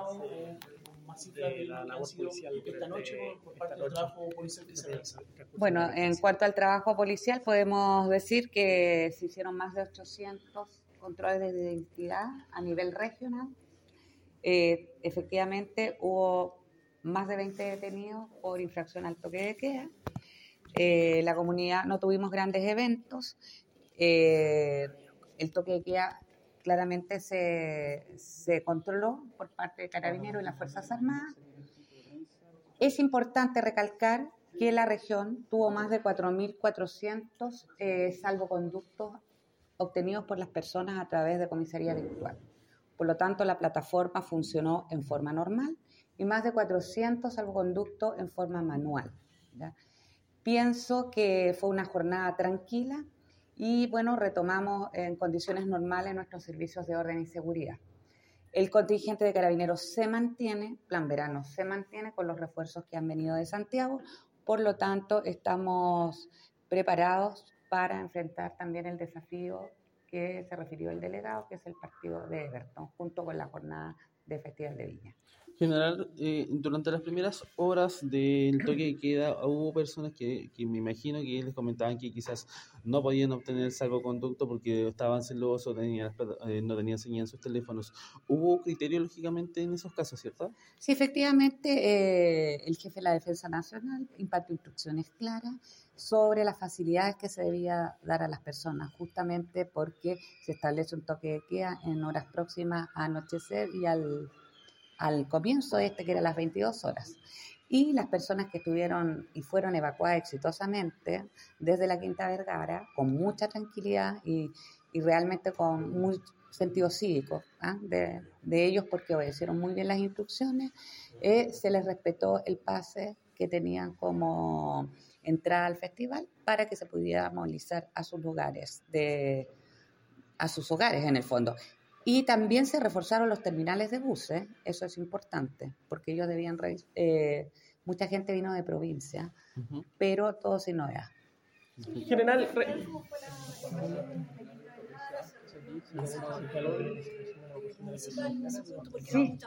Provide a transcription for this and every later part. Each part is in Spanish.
estimado más cifras de la labor policial esta noche por parte del trabajo policial que se realiza? Bueno, en cuanto al trabajo policial, podemos decir que se hicieron más de 800 controles de identidad a nivel regional. Efectivamente, hubo más de 20 detenidos por infracción al toque de queda. La comunidad, no tuvimos grandes eventos. El toque de queda claramente se controló por parte de Carabineros y las Fuerzas Armadas. Es importante recalcar que la región tuvo más de 4.400 salvoconductos obtenidos por las personas a través de comisaría virtual. Por lo tanto, la plataforma funcionó en forma normal y más de 400 salvoconductos en forma manual, ¿ya? Pienso que fue una jornada tranquila y, bueno, retomamos en condiciones normales nuestros servicios de orden y seguridad. El contingente de Carabineros se mantiene, Plan Verano se mantiene con los refuerzos que han venido de Santiago, por lo tanto, estamos preparados para enfrentar también el desafío que se refirió el delegado, que es el partido de Everton, junto con la jornada de Festival de Viña. General, durante las primeras horas del toque de queda hubo personas que me imagino que les comentaban que quizás no podían obtener el salvoconducto porque estaban celosos, no tenían señal en sus teléfonos. ¿Hubo criterio, lógicamente, en esos casos, cierto? Sí, efectivamente, el jefe de la Defensa Nacional impartió instrucciones claras sobre las facilidades que se debía dar a las personas, justamente porque se establece un toque de queda en horas próximas a anochecer y al comienzo que era las 22 horas. Y las personas que estuvieron y fueron evacuadas exitosamente desde la Quinta Vergara, con mucha tranquilidad y realmente con muy sentido cívico, de ellos, porque obedecieron muy bien las instrucciones, se les respetó el pase que tenían como entrada al festival para que se pudiera movilizar a sus lugares, a sus hogares en el fondo. Y también se reforzaron los terminales de buses, eso es importante, porque ellos debían, mucha gente vino de provincia, pero todo sin novedad. General, sí.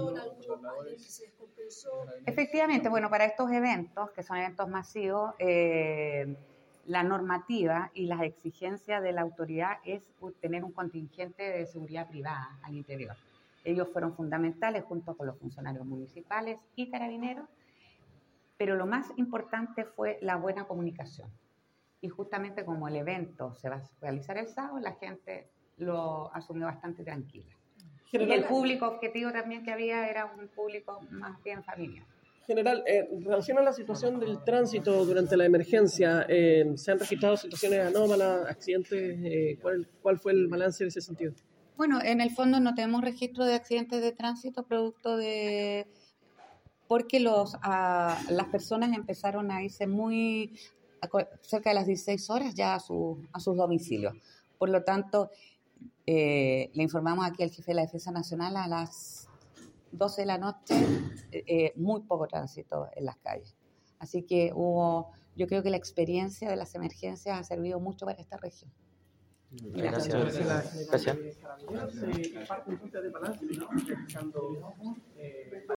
Efectivamente, bueno, para estos eventos, que son eventos masivos, la normativa y las exigencias de la autoridad es tener un contingente de seguridad privada al interior. Ellos fueron fundamentales junto con los funcionarios municipales y carabineros, pero lo más importante fue la buena comunicación. Y justamente como el evento se va a realizar el sábado, la gente lo asumió bastante tranquila. Y el público objetivo también que había era un público más bien familiar. General, en relación a la situación del tránsito durante la emergencia, ¿se han registrado situaciones anómalas, accidentes? ¿Cuál fue el balance en ese sentido? Bueno, en el fondo no tenemos registro de accidentes de tránsito producto de... porque las personas empezaron a irse cerca de las 16 horas ya a sus domicilios. Por lo tanto, le informamos aquí al jefe de la Defensa Nacional a las 12 de la noche, muy poco tránsito en las calles. Así que yo creo que la experiencia de las emergencias ha servido mucho para esta región. Gracias. Gracias.